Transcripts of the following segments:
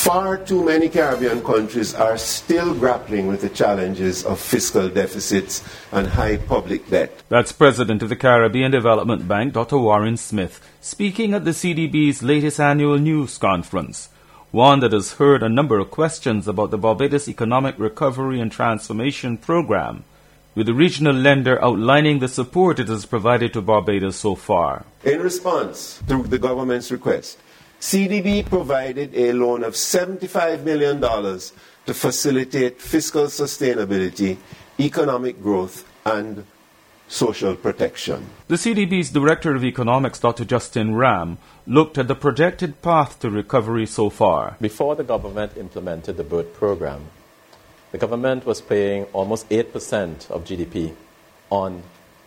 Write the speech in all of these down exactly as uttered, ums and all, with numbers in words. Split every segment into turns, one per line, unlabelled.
Far too many Caribbean countries are still grappling with the challenges of fiscal deficits and high public debt.
That's President of the Caribbean Development Bank, Doctor Warren Smith, speaking at the C D B's latest annual news conference, one that has heard a number of questions about the Barbados Economic Recovery and Transformation Program, with the regional lender outlining the support it has provided to Barbados so far.
In response to the government's request, C D B provided a loan of seventy-five million dollars to facilitate fiscal sustainability, economic growth, and social protection.
The C D B's Director of Economics, Doctor Justin Ram, looked at the projected path to recovery so far.
Before the government implemented the BERT program, the government was paying almost eight percent of G D P on,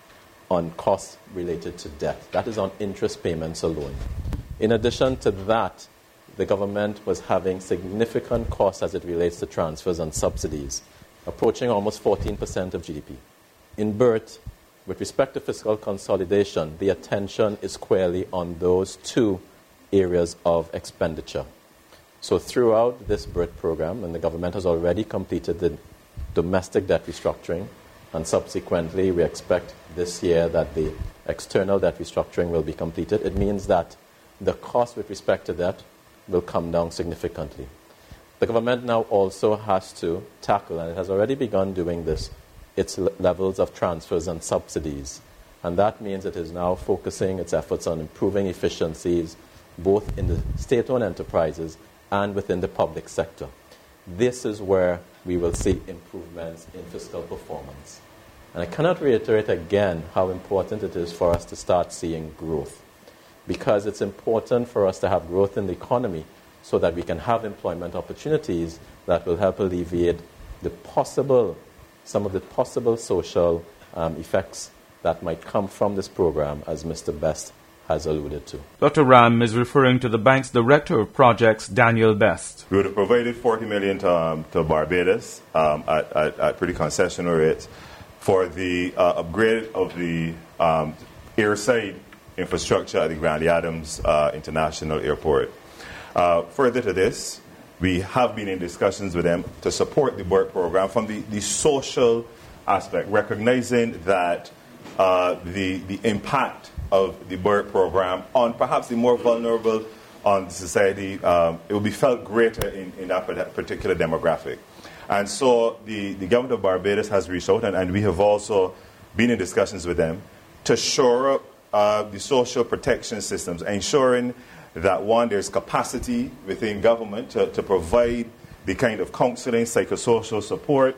on costs related to debt. That is on interest payments alone. In addition to that, the government was having significant costs as it relates to transfers and subsidies, approaching almost fourteen percent of G D P. In BERT, with respect to fiscal consolidation, the attention is squarely on those two areas of expenditure. So throughout this BERT program, and the government has already completed the domestic debt restructuring, and subsequently we expect this year that the external debt restructuring will be completed, it means that the cost with respect to that will come down significantly. The government now also has to tackle, and it has already begun doing this, its l- levels of transfers and subsidies. And that means it is now focusing its efforts on improving efficiencies both in the state-owned enterprises and within the public sector. This is where we will see improvements in fiscal performance. And I cannot reiterate again how important it is for us to start seeing growth, because it's important for us to have growth in the economy so that we can have employment opportunities that will help alleviate the possible, some of the possible social um, effects that might come from this program, as Mister Best has alluded to.
Doctor Ram is referring to the bank's Director of Projects, Daniel Best.
We would have provided forty million dollars to, um, to Barbados um, at, at, at pretty concessional rates for the uh, upgrade of the um, airside infrastructure at the Grandy Adams uh, International Airport. Uh, further to this, we have been in discussions with them to support the BERT program from the, the social aspect, recognizing that uh, the, the impact of the BERT program on perhaps the more vulnerable on society, um, it will be felt greater in, in that particular demographic. And so the, the government of Barbados has reached out, and, and we have also been in discussions with them to shore up Uh, the social protection systems, ensuring that, one, there's capacity within government to, to provide the kind of counseling, psychosocial support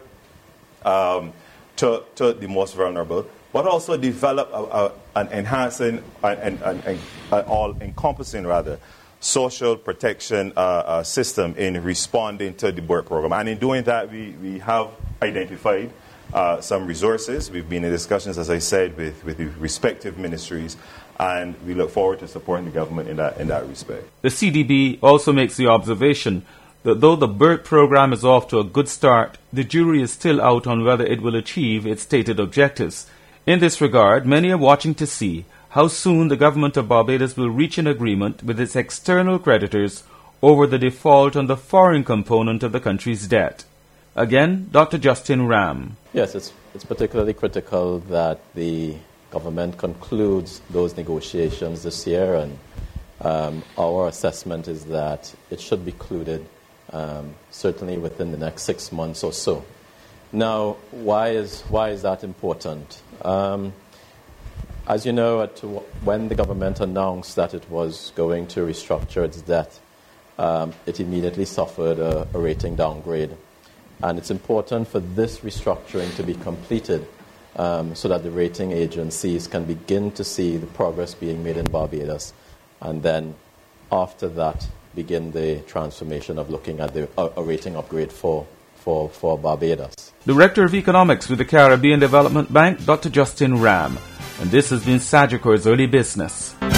um, to, to the most vulnerable, but also develop a, a, an enhancing and, and, and, and all-encompassing, rather, social protection uh, uh, system in responding to the BERT program. And in doing that, we, we have identified Uh, some resources. We've been in discussions, as I said, with, with the respective ministries, and we look forward to supporting the government in that, in that respect.
The C D B also makes the observation that though the BERT program is off to a good start, the jury is still out on whether it will achieve its stated objectives. In this regard, many are watching to see how soon the government of Barbados will reach an agreement with its external creditors over the default on the foreign component of the country's debt. Again, Doctor Justin Ram.
Yes, it's, it's particularly critical that the government concludes those negotiations this year, and um, our assessment is that it should be concluded um, certainly within the next six months or so. Now, why is, why is that important? Um, as you know, at, when the government announced that it was going to restructure its debt, um, it immediately suffered a, a rating downgrade. And it's important for this restructuring to be completed um, so that the rating agencies can begin to see the progress being made in Barbados, and then after that begin the transformation of looking at the, uh, a rating upgrade for, for, for Barbados.
Director of Economics with the Caribbean Development Bank, Doctor Justin Ram. And this has been Sagicor's Early Business.